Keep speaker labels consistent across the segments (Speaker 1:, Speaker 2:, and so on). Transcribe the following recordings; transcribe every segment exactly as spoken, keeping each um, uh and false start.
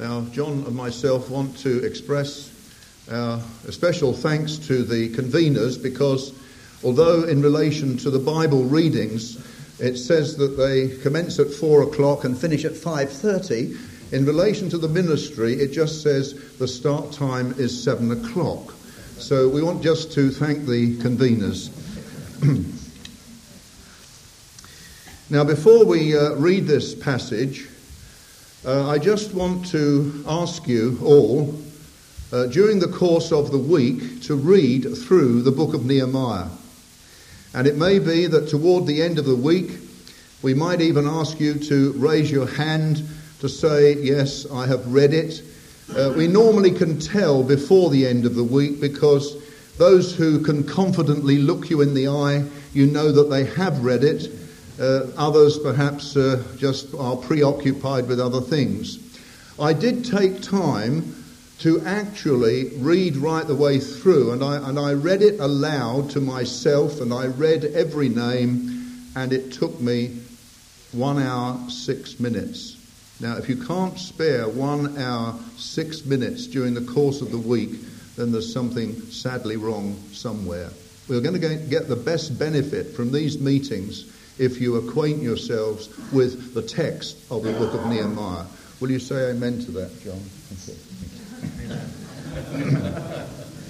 Speaker 1: Now, John and myself want to express our special thanks to the conveners, because although in relation to the Bible readings it says that they commence at four o'clock and finish at five thirty, in relation to the ministry it just says the start time is seven o'clock. So we want just to thank the conveners. Now, before we uh, read this passage, uh, I just want to ask you all, uh, during the course of the week, to read through the book of Nehemiah. And it may be that toward the end of the week, we might even ask you to raise your hand to say, yes, I have read it. Uh, we normally can tell before the end of the week, because those who can confidently look you in the eye, you know that they have read it. Uh, others perhaps uh, just are preoccupied with other things. I did take time to actually read right the way through, and I, and I read it aloud to myself, and I read every name, and it took me one hour, six minutes. Now, if you can't spare one hour, six minutes during the course of the week, then there's something sadly wrong somewhere. We're going to get the best benefit from these meetings if you acquaint yourselves with the text of the book of Nehemiah. Will you say amen to that, John? Amen.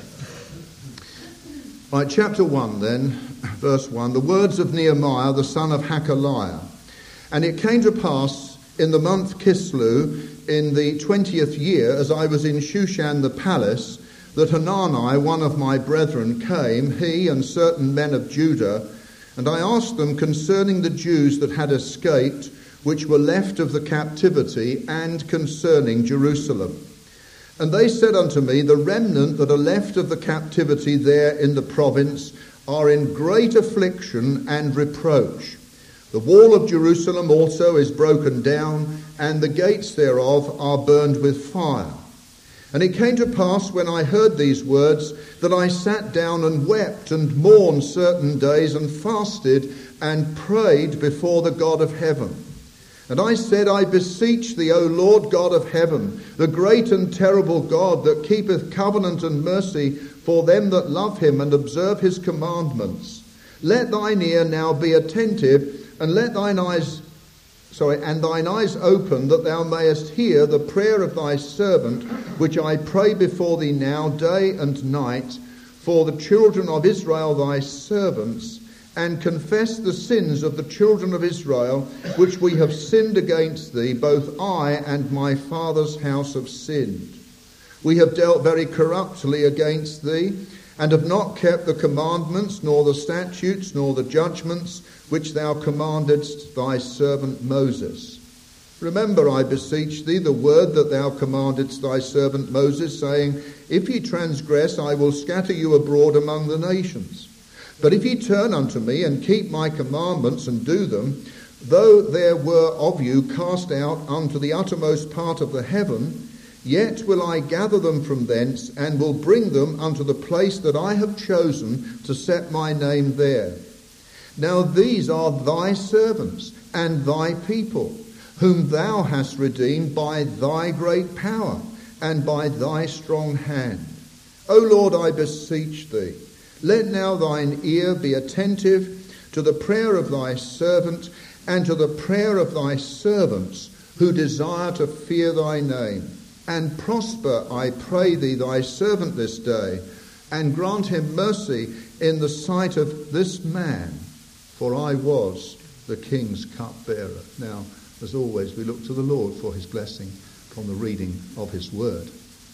Speaker 1: Right, chapter one then, verse one. The words of Nehemiah, the son of Hakaliah. And it came to pass in the month Kislew, in the twentieth year, as I was in Shushan the palace, that Hanani, one of my brethren, came, he and certain men of Judah, and I asked them concerning the Jews that had escaped, which were left of the captivity, and concerning Jerusalem. And they said unto me, the remnant that are left of the captivity there in the province are in great affliction and reproach. The wall of Jerusalem also is broken down, and the gates thereof are burned with fire. And it came to pass, when I heard these words, that I sat down and wept and mourned certain days, and fasted and prayed before the God of heaven. And I said, I beseech thee, O Lord God of heaven, the great and terrible God that keepeth covenant and mercy for them that love him and observe his commandments. Let thine ear now be attentive, and let thine eyes Sorry, and thine eyes open, that thou mayest hear the prayer of thy servant, which I pray before thee now, day and night, for the children of Israel thy servants, and confess the sins of the children of Israel, which we have sinned against thee. Both I and my father's house have sinned. We have dealt very corruptly against thee, and have not kept the commandments, nor the statutes, nor the judgments, which thou commandedst thy servant Moses. Remember, I beseech thee, the word that thou commandedst thy servant Moses, saying, if ye transgress, I will scatter you abroad among the nations. But if ye turn unto me, and keep my commandments, and do them, though there were of you cast out unto the uttermost part of the heaven, yet will I gather them from thence, and will bring them unto the place that I have chosen to set my name there. Now these are thy servants and thy people, whom thou hast redeemed by thy great power and by thy strong hand. O Lord, I beseech thee, let now thine ear be attentive to the prayer of thy servant, and to the prayer of thy servants who desire to fear thy name. And prosper, I pray thee, thy servant this day, and grant him mercy in the sight of this man, for I was the king's cupbearer. Now, as always, we look to the Lord for his blessing upon the reading of his word.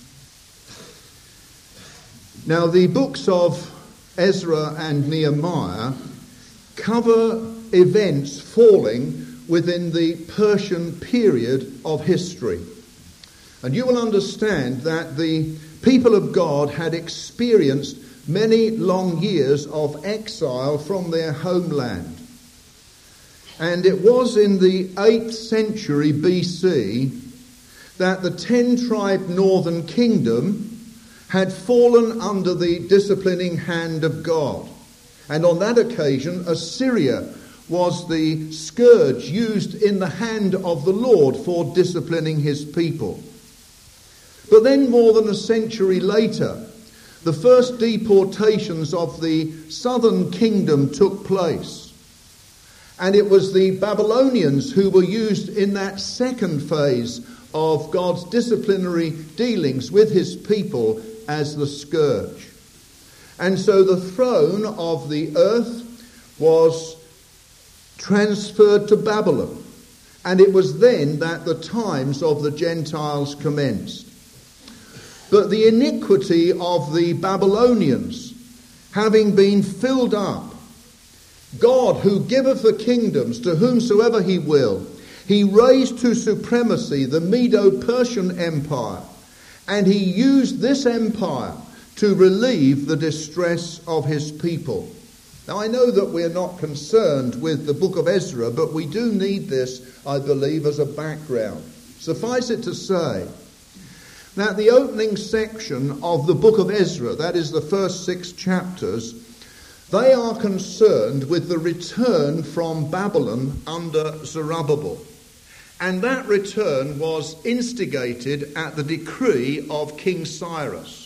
Speaker 1: Now, the books of Ezra and Nehemiah cover events falling within the Persian period of history. And you will understand that the people of God had experienced many long years of exile from their homeland. And it was in the eighth century B C that the ten-tribe northern kingdom had fallen under the disciplining hand of God. And on that occasion, Assyria was the scourge used in the hand of the Lord for disciplining his people. But then more than a century later, the first deportations of the southern kingdom took place. And it was the Babylonians who were used in that second phase of God's disciplinary dealings with his people as the scourge. And so the throne of the earth was transferred to Babylon. And it was then that the times of the Gentiles commenced. But the iniquity of the Babylonians, having been filled up, God, who giveth the kingdoms to whomsoever he will, he raised to supremacy the Medo-Persian Empire, and he used this empire to relieve the distress of his people. Now, I know that we're not concerned with the book of Ezra, but we do need this, I believe, as a background. Suffice it to say that the opening section of the book of Ezra, that is the first six chapters, they are concerned with the return from Babylon under Zerubbabel. And that return was instigated at the decree of King Cyrus.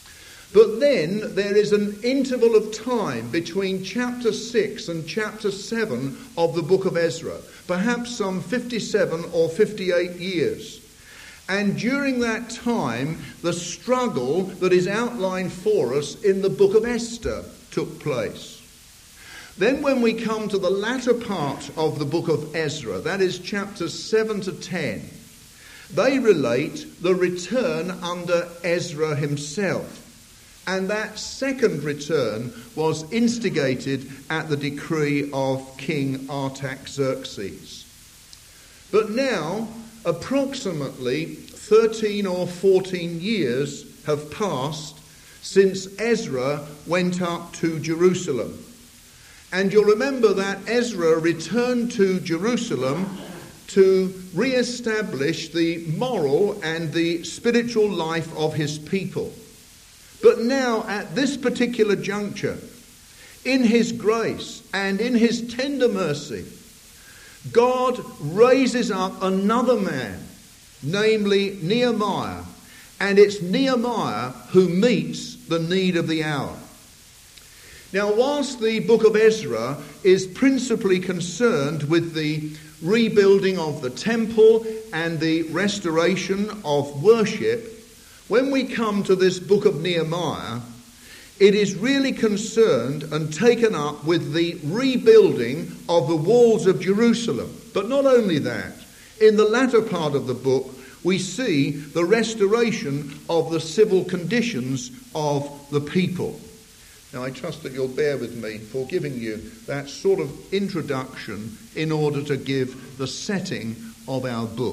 Speaker 1: But then there is an interval of time between chapter six and chapter seven of the book of Ezra, perhaps some fifty-seven or fifty-eight years. And during that time, the struggle that is outlined for us in the book of Esther took place. Then when we come to the latter part of the book of Ezra, that is chapters seven to ten, they relate the return under Ezra himself. And that second return was instigated at the decree of King Artaxerxes. But now, approximately thirteen or fourteen years have passed since Ezra went up to Jerusalem. And you'll remember that Ezra returned to Jerusalem to re-establish the moral and the spiritual life of his people. But now, at this particular juncture, in his grace and in his tender mercy, God raises up another man, namely Nehemiah, and it's Nehemiah who meets the need of the hour. Now, whilst the book of Ezra is principally concerned with the rebuilding of the temple and the restoration of worship, when we come to this book of Nehemiah, it is really concerned and taken up with the rebuilding of the walls of Jerusalem. But not only that, in the latter part of the book, we see the restoration of the civil conditions of the people. Now, I trust that you'll bear with me for giving you that sort of introduction in order to give the setting of our book.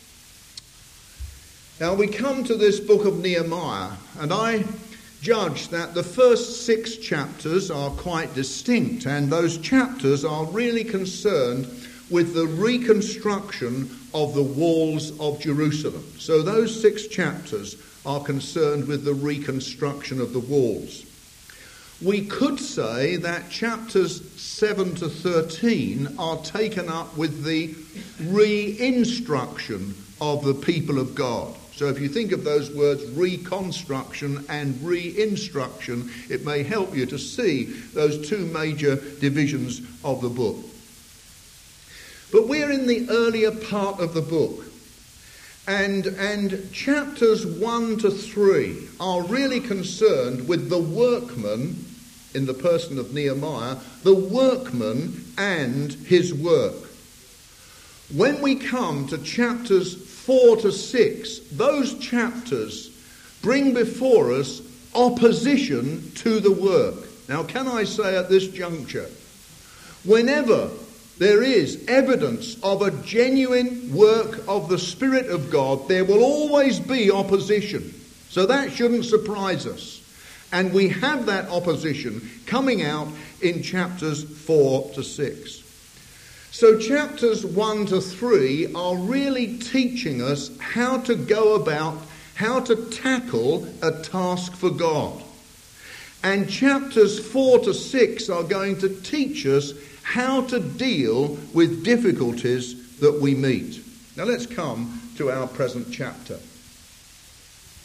Speaker 1: Now, we come to this book of Nehemiah, and I judge that the first six chapters are quite distinct, and those chapters are really concerned with the reconstruction of the walls of Jerusalem. So those six chapters are concerned with the reconstruction of the walls. We could say that chapters seven to thirteen are taken up with the re-instruction of the people of God. So if you think of those words, reconstruction and re-instruction, it may help you to see those two major divisions of the book. But we're in the earlier part of the book. And, and chapters one to three are really concerned with the workman, in the person of Nehemiah, the workman and his work. When we come to chapters four to six, those chapters bring before us opposition to the work. Now, can I say at this juncture, whenever there is evidence of a genuine work of the Spirit of God, there will always be opposition. So that shouldn't surprise us. And we have that opposition coming out in chapters four to six. So chapters one to three are really teaching us how to go about, how to tackle a task for God. And chapters four to six are going to teach us how to deal with difficulties that we meet. Now let's come to our present chapter.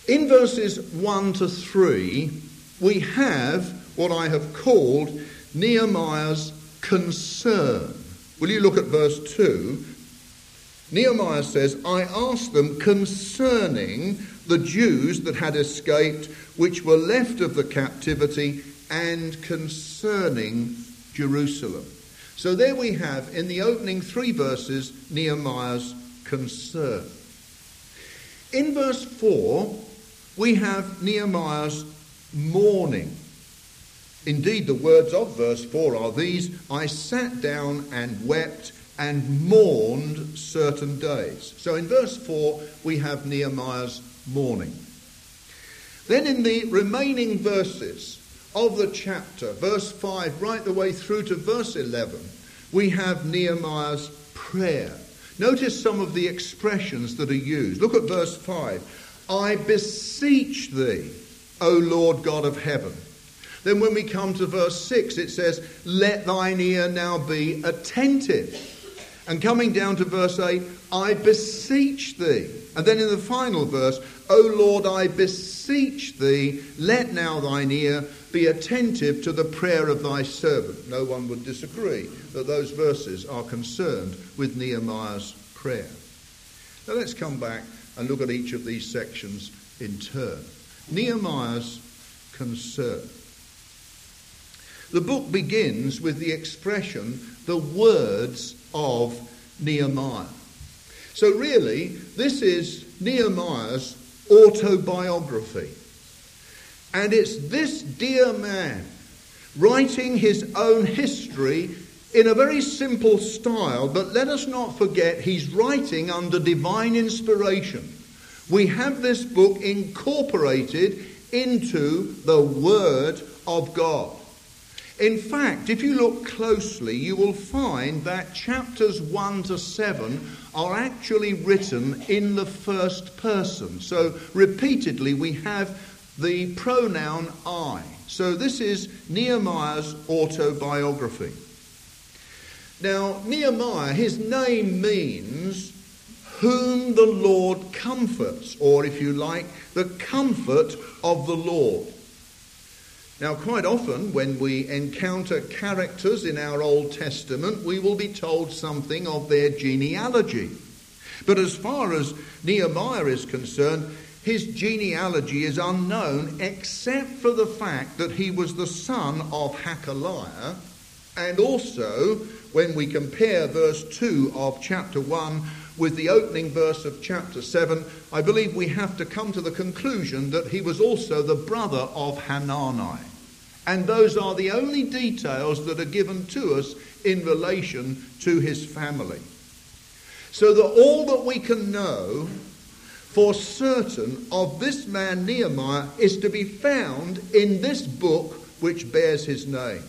Speaker 1: In verses one to three, we have what I have called Nehemiah's concern. Will you look at verse two? Nehemiah says, I asked them concerning the Jews that had escaped, which were left of the captivity, and concerning Jerusalem. So there we have, in the opening three verses, Nehemiah's concern. In verse four, we have Nehemiah's mourning. Indeed, the words of verse four are these: I sat down and wept and mourned certain days. So in verse four, we have Nehemiah's mourning. Then in the remaining verses of the chapter, verse five right the way through to verse eleven, we have Nehemiah's prayer. Notice some of the expressions that are used. Look at verse five. I beseech thee, O Lord God of heaven. Then when we come to verse six, it says, let thine ear now be attentive. And coming down to verse eight, I beseech thee. And then in the final verse, O Lord, I beseech thee, let now thine ear be attentive to the prayer of thy servant. No one would disagree that those verses are concerned with Nehemiah's prayer. Now let's come back and look at each of these sections in turn. Nehemiah's concern. The book begins with the expression, the words of Nehemiah. So really, this is Nehemiah's autobiography. And it's this dear man writing his own history in a very simple style, but let us not forget he's writing under divine inspiration. We have this book incorporated into the Word of God. In fact, if you look closely, you will find that chapters one to seven are actually written in the first person. So repeatedly we have the pronoun I. So this is Nehemiah's autobiography. Now, Nehemiah, his name means whom the Lord comforts, or if you like, the comfort of the Lord. Now, quite often when we encounter characters in our Old Testament, we will be told something of their genealogy. But as far as Nehemiah is concerned, his genealogy is unknown except for the fact that he was the son of Hakaliah. And also, when we compare verse two of chapter one with the opening verse of chapter seven, I believe we have to come to the conclusion that he was also the brother of Hanani. And those are the only details that are given to us in relation to his family. So that all that we can know for certain of this man Nehemiah is to be found in this book which bears his name.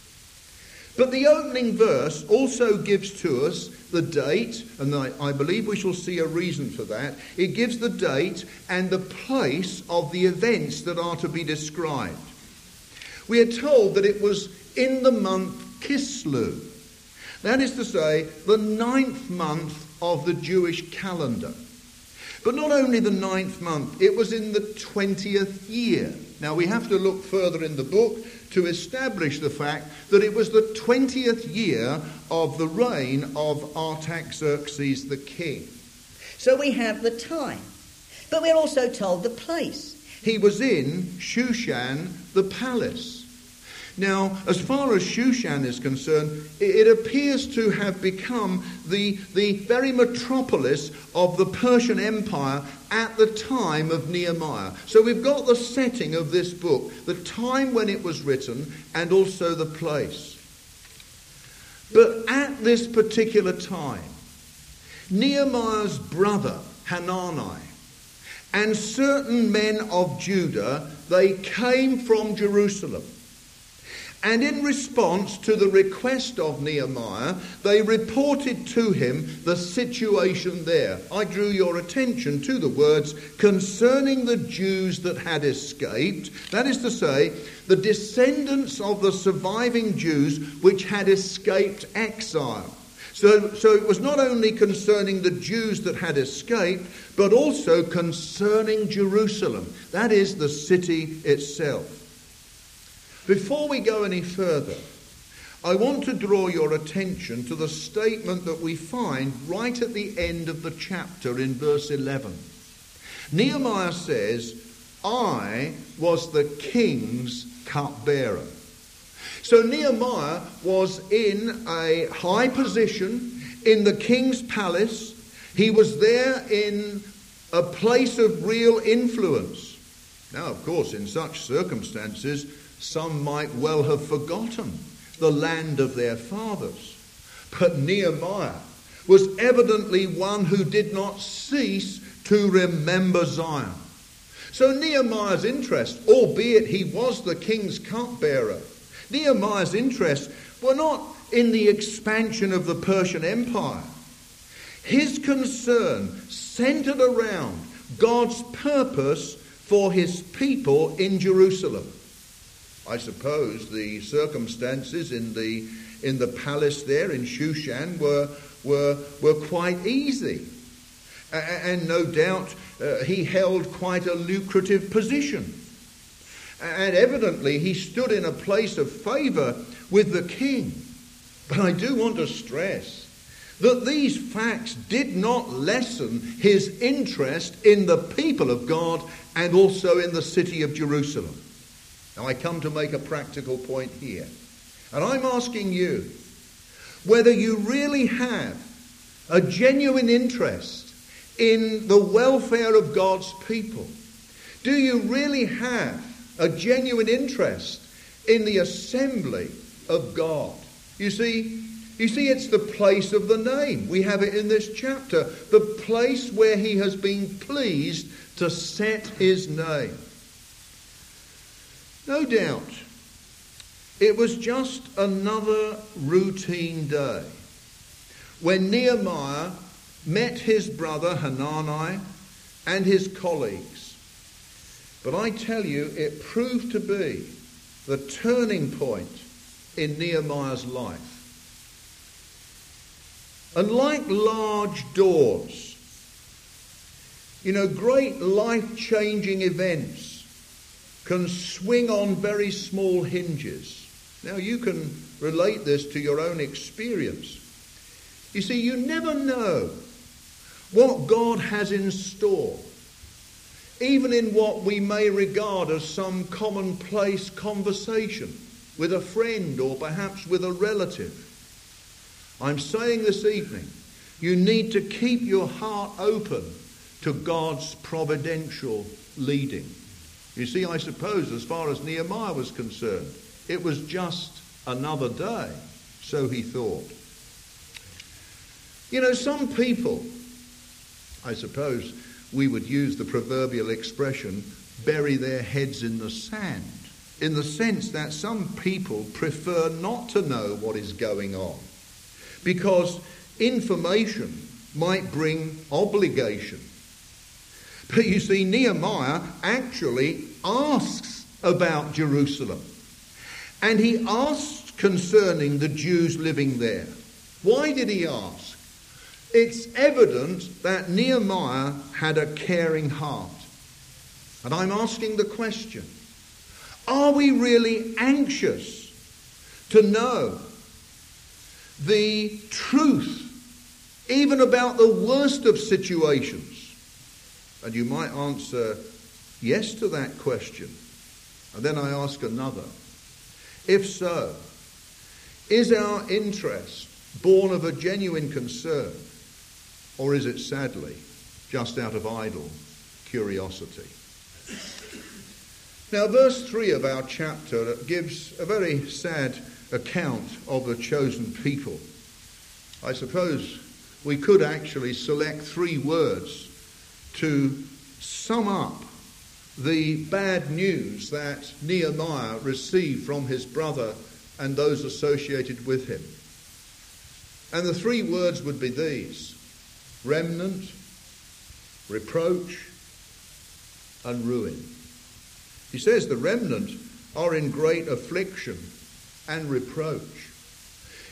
Speaker 1: But the opening verse also gives to us the date, and I, I believe we shall see a reason for that. It gives the date and the place of the events that are to be described. We are told that it was in the month Kislev. That is to say, the ninth month of the Jewish calendar. But not only the ninth month, it was in the twentieth year. Now we have to look further in the book to establish the fact that it was the twentieth year of the reign of Artaxerxes the king.
Speaker 2: So we have the time, but we're also told the place.
Speaker 1: He was in Shushan, the palace. Now, as far as Shushan is concerned, it appears to have become the, the very metropolis of the Persian Empire at the time of Nehemiah. So we've got the setting of this book, the time when it was written, and also the place. But at this particular time, Nehemiah's brother, Hanani, and certain men of Judah, they came from Jerusalem. And in response to the request of Nehemiah, they reported to him the situation there. I drew your attention to the words concerning the Jews that had escaped. That is to say, the descendants of the surviving Jews which had escaped exile. So, so it was not only concerning the Jews that had escaped, but also concerning Jerusalem. That is the city itself. Before we go any further, I want to draw your attention to the statement that we find right at the end of the chapter in verse eleven. Nehemiah says, I was the king's cupbearer. So Nehemiah was in a high position in the king's palace. He was there in a place of real influence. Now, of course, in such circumstances, some might well have forgotten the land of their fathers. But Nehemiah was evidently one who did not cease to remember Zion. So Nehemiah's interest, albeit he was the king's cupbearer, Nehemiah's interests were not in the expansion of the Persian Empire. His concern centered around God's purpose for his people in Jerusalem. I suppose the circumstances in the in the palace there in Shushan were were were quite easy, and no doubt uh, he held quite a lucrative position. And evidently he stood in a place of favour with the king. But I do want to stress that these facts did not lessen his interest in the people of God and also in the city of Jerusalem. Now I come to make a practical point here. And I'm asking you whether you really have a genuine interest in the welfare of God's people. Do you really have a genuine interest in the assembly of God? You see, you see, it's the place of the name. We have it in this chapter. The place where he has been pleased to set his name. No doubt, it was just another routine day when Nehemiah met his brother Hanani and his colleagues. But I tell you, it proved to be the turning point in Nehemiah's life. And like large doors, you know, great life-changing events can swing on very small hinges. Now, you can relate this to your own experience. You see, you never know what God has in store, even in what we may regard as some commonplace conversation with a friend or perhaps with a relative. I'm saying this evening, you need to keep your heart open to God's providential leading. You see, I suppose as far as Nehemiah was concerned, it was just another day, so he thought. You know, some people, I suppose we would use the proverbial expression, bury their heads in the sand, in the sense that some people prefer not to know what is going on, because information might bring obligation. But you see, Nehemiah actually asks about Jerusalem. And he asked concerning the Jews living there. Why did he ask? It's evident that Nehemiah had a caring heart. And I'm asking the question, are we really anxious to know the truth, even about the worst of situations? And you might answer yes to that question. And then I ask another. If so, is our interest born of a genuine concern, or is it sadly just out of idle curiosity? Now, verse three of our chapter gives a very sad account of the chosen people. I suppose we could actually select three words to sum up the bad news that Nehemiah received from his brother and those associated with him. And the three words would be these: remnant, reproach, and ruin. He says the remnant are in great affliction and reproach.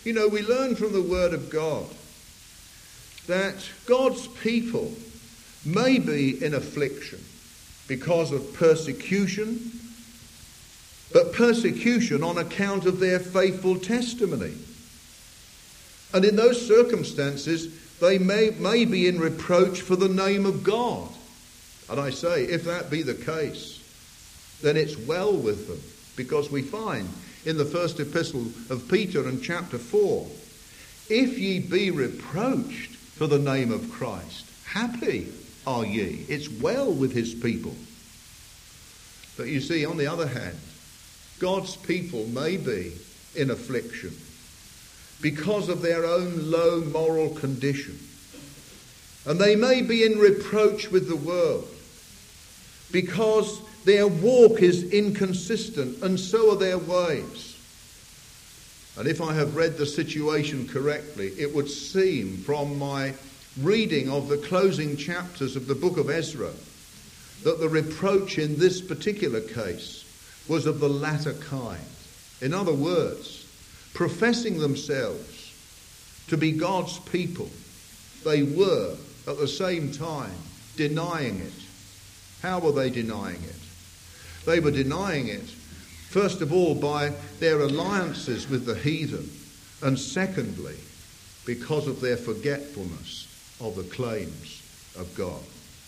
Speaker 1: You know, we learn from the Word of God that God's people may be in affliction because of persecution, but persecution on account of their faithful testimony. And in those circumstances, they may, may be in reproach for the name of God. And I say, if that be the case, then it's well with them, because we find in the first epistle of Peter in chapter four, if ye be reproached for the name of Christ, happy are ye. It's well with his people. But you see, on the other hand, God's people may be in affliction because of their own low moral condition. And they may be in reproach with the world because their walk is inconsistent, and so are their ways. And if I have read the situation correctly, it would seem from my reading of the closing chapters of the book of Ezra that the reproach in this particular case was of the latter kind. In other words, professing themselves to be God's people, they were at the same time denying it. How were they denying it? They were denying it, first of all, by their alliances with the heathen, and secondly, because of their forgetfulness of the claims of God.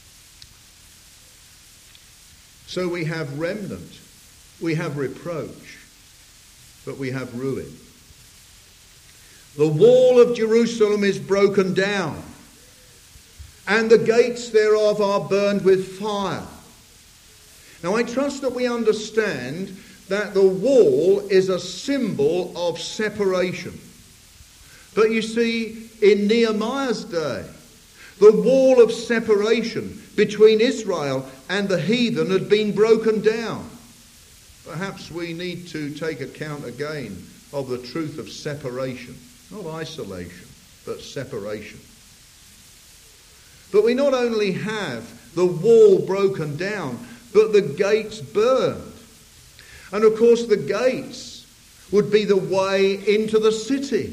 Speaker 1: So we have remnant, we have reproach, but we have ruin. The wall of Jerusalem is broken down, and the gates thereof are burned with fire. Now I trust that we understand that the wall is a symbol of separation. But you see, in Nehemiah's day, the wall of separation between Israel and the heathen had been broken down. Perhaps we need to take account again of the truth of separation. Not isolation, but separation. But we not only have the wall broken down, but the gates burned. And of course the gates would be the way into the city.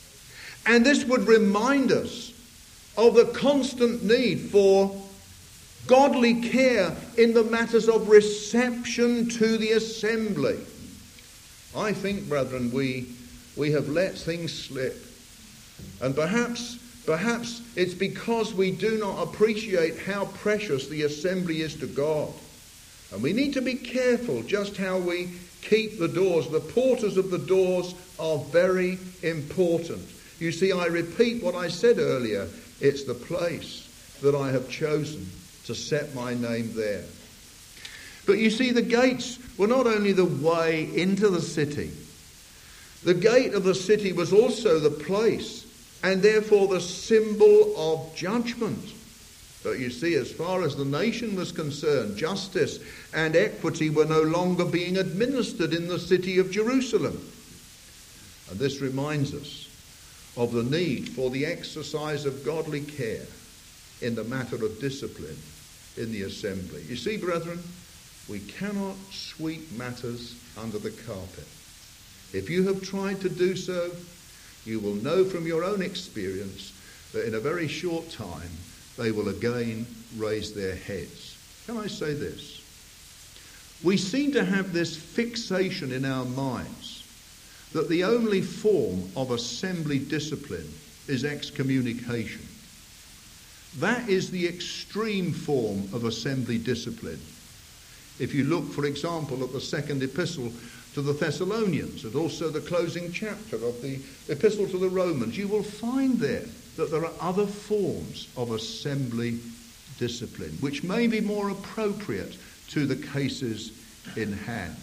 Speaker 1: And this would remind us of the constant need for godly care in the matters of reception to the assembly. I think, brethren, we, we have let things slip. And perhaps, perhaps it's because we do not appreciate how precious the assembly is to God. And we need to be careful just how we keep the doors. The porters of the doors are very important. You see, I repeat what I said earlier. It's the place that I have chosen to set my name there. But you see, the gates were not only the way into the city. The gate of the city was also the place, and therefore the symbol of judgment. But you see, as far as the nation was concerned, justice and equity were no longer being administered in the city of Jerusalem. And this reminds us of the need for the exercise of godly care in the matter of discipline in the assembly. You see, brethren, we cannot sweep matters under the carpet. If you have tried to do so, you will know from your own experience that in a very short time they will again raise their heads. Can I say this? We seem to have this fixation in our minds that the only form of assembly discipline is excommunication. That is the extreme form of assembly discipline. If you look, for example, at the second epistle to the Thessalonians and also the closing chapter of the epistle to the Romans, you will find there that there are other forms of assembly discipline which may be more appropriate to the cases in hand.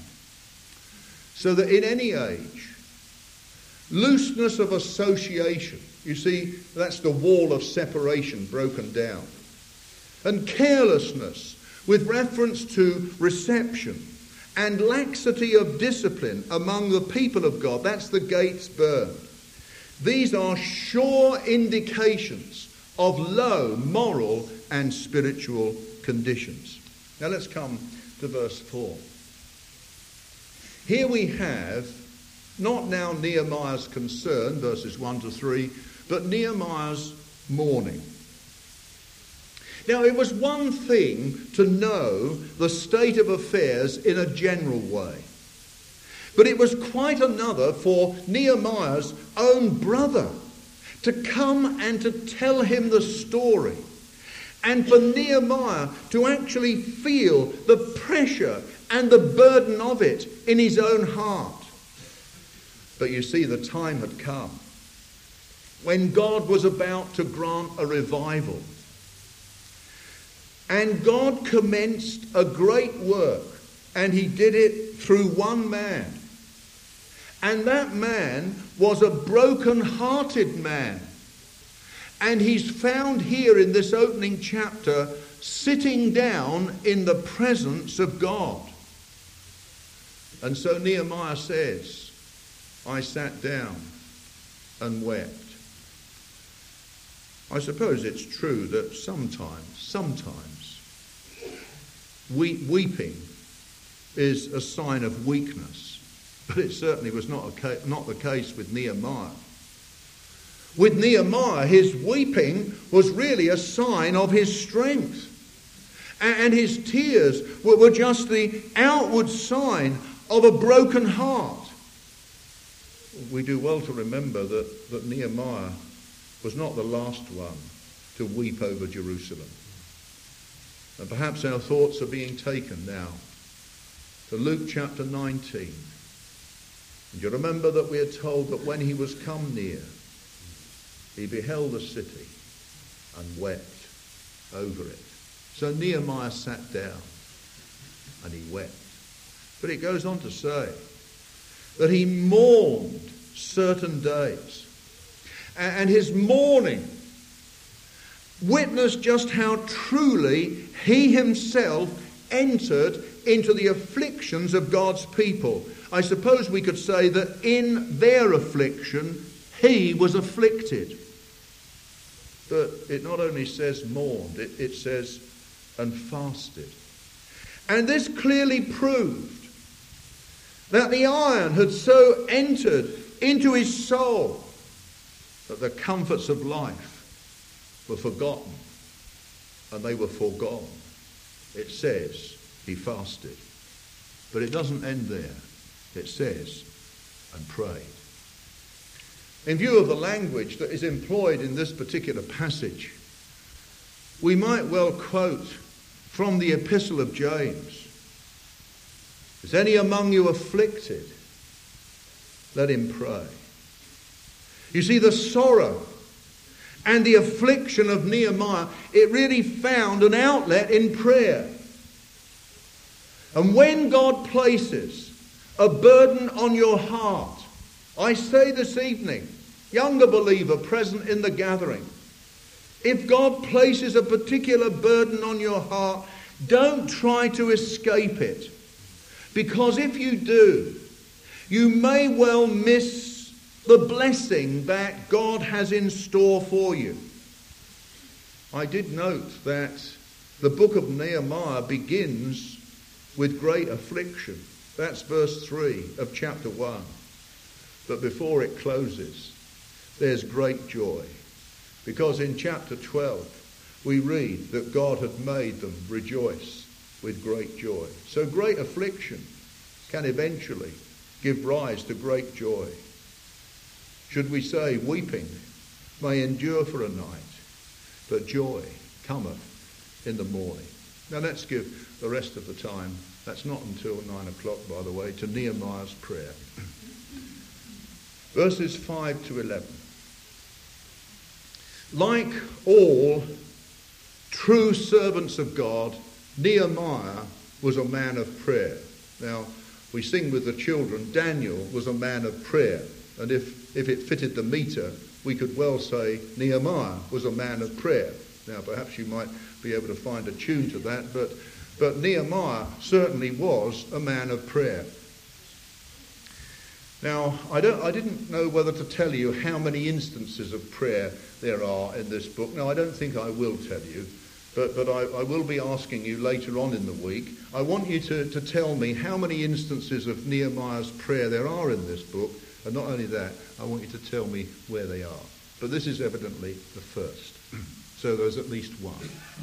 Speaker 1: So that in any age, looseness of association, you see, that's the wall of separation broken down, and carelessness with reference to reception, and laxity of discipline among the people of God, that's the gates burned. These are sure indications of low moral and spiritual conditions. Now let's come to verse four. Here we have Not now Nehemiah's concern, verses one to three, but Nehemiah's mourning. Now, it was one thing to know the state of affairs in a general way, but it was quite another for Nehemiah's own brother to come and to tell him the story, and for Nehemiah to actually feel the pressure and the burden of it in his own heart. But you see, the time had come when God was about to grant a revival. And God commenced a great work, and he did it through one man. And that man was a broken-hearted man. And he's found here in this opening chapter sitting down in the presence of God. And so Nehemiah says, I sat down and wept. I suppose it's true that sometimes, sometimes, we, weeping is a sign of weakness. But it certainly was not, a ca- not the case with Nehemiah. With Nehemiah, his weeping was really a sign of his strength. And his tears were just the outward sign of a broken heart. We do well to remember that, that Nehemiah was not the last one to weep over Jerusalem. And perhaps our thoughts are being taken now to Luke chapter nineteen. And you remember that we are told that when he was come near, he beheld the city and wept over it. So Nehemiah sat down and he wept. But it goes on to say that he mourned certain days. And his mourning witnessed just how truly he himself entered into the afflictions of God's people. I suppose we could say that in their affliction, he was afflicted. But it not only says mourned, it, it says and fasted. And this clearly proved that the iron had so entered into his soul that the comforts of life were forgotten and they were foregone. It says he fasted. But it doesn't end there. It says, and prayed. In view of the language that is employed in this particular passage, we might well quote from the Epistle of James. Is any among you afflicted? Let him pray. You see, the sorrow and the affliction of Nehemiah, it really found an outlet in prayer. And when God places a burden on your heart, I say this evening, younger believer present in the gathering, if God places a particular burden on your heart, don't try to escape it. Because if you do, you may well miss the blessing that God has in store for you. I did note that the book of Nehemiah begins with great affliction. That's verse three of chapter one. But before it closes, there's great joy. Because in chapter twelve, we read that God had made them rejoice with great joy. So great affliction can eventually give rise to great joy. Should we say, weeping may endure for a night, but joy cometh in the morning. Now let's give the rest of the time, that's not until nine o'clock by the way, to Nehemiah's prayer. Verses five to eleven. Like all true servants of God, Nehemiah was a man of prayer. Now, we sing with the children, Daniel was a man of prayer. And if, if it fitted the meter, we could well say Nehemiah was a man of prayer. Now, perhaps you might be able to find a tune to that, but, but Nehemiah certainly was a man of prayer. Now, I, don't, I didn't know whether to tell you how many instances of prayer there are in this book. Now, I don't think I will tell you, but, but I, I will be asking you later on in the week. I want you to, to tell me how many instances of Nehemiah's prayer there are in this book, and not only that, I want you to tell me where they are. But this is evidently the first. So there's at least one.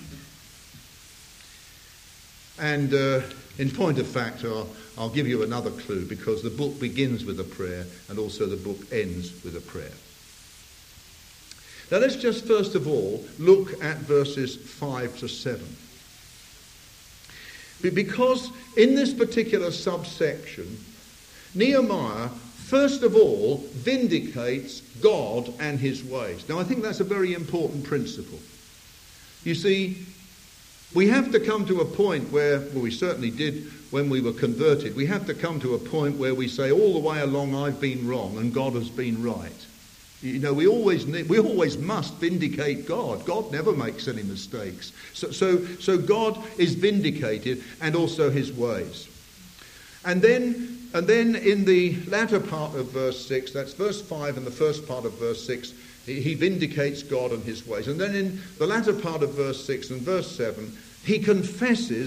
Speaker 1: And uh, in point of fact, I'll, I'll give you another clue, because the book begins with a prayer and also the book ends with a prayer. Now let's just first of all look at verses five to seven. Because in this particular subsection, Nehemiah first of all vindicates God and his ways. Now I think that's a very important principle. You see, we have to come to a point where, well, we certainly did when we were converted, we have to come to a point where we say, all the way along I've been wrong and God has been right. You know, we always need, we always must vindicate God. God never makes any mistakes. So, so, so God is vindicated, and also his ways. And then, and then in the latter part of verse six, that's verse five and the first part of verse six, he, he vindicates God and his ways. And then in the latter part of verse six and verse seven, he confesses